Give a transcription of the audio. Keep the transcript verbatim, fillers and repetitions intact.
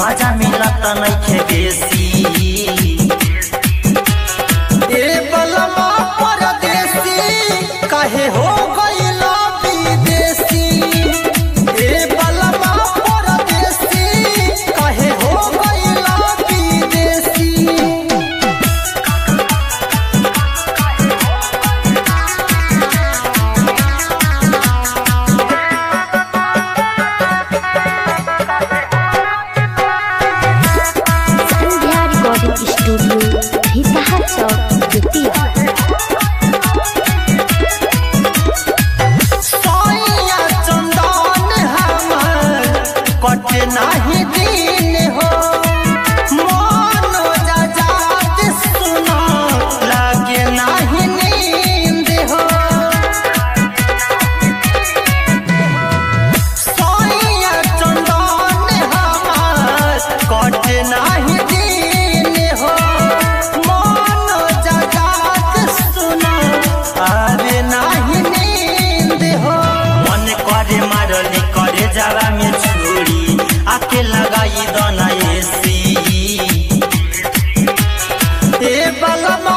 मजा मिलत नइखे बेसी। ए बलमा परदेसी काहे हो गइला विदेशी। ए बलमा परदेसी काहे हो गइला विदेशी। स्टूडियो भितहा चौक बेतिया। सोइया चंदन हमर कटे नाही दिन हो। मन जजात सुना लागे नाही नींद हो। सोइया चंदन हमर कटे नाही करे जावा में छोड़ी आके लगाई दना एसी। ए बलमा